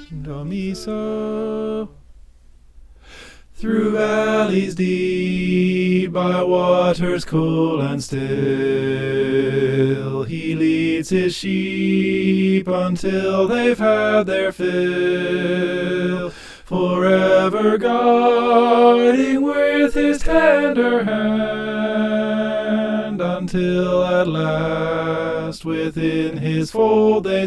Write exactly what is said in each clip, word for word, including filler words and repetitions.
do mi so. Through valleys deep, by waters cool and still, he leads his sheep until they've had their fill, forever guiding with his tender hand, until at last within his fold they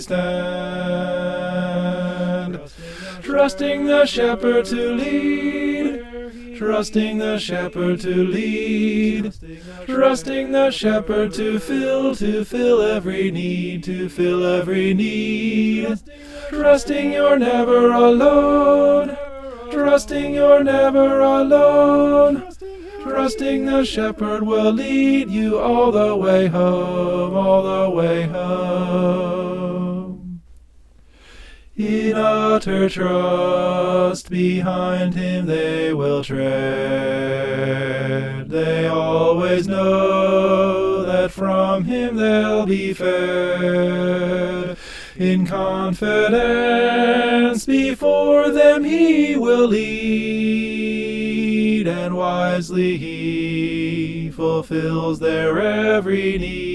stand. Trusting the shepherd to lead, trusting the shepherd to lead, trusting the shepherd to fill, to fill every need, to fill every need. Trusting you're never alone, trusting you're never alone, trusting the shepherd will lead you all the way home, all the way home. In utter trust behind him they will tread. They always know that from him they'll be fed. In confidence before them he will lead, and wisely he fulfills their every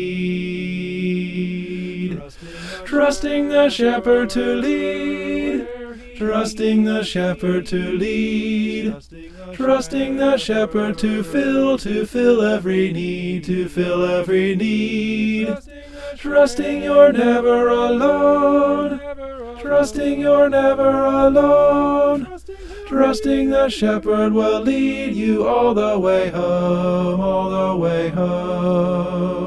need. Trusting the shepherd to lead, trusting the shepherd to lead, trusting the shepherd to fill, to fill every need, to fill every need. Trusting you're never alone, trusting you're never alone, trusting the shepherd will lead you all the way home, all the way home.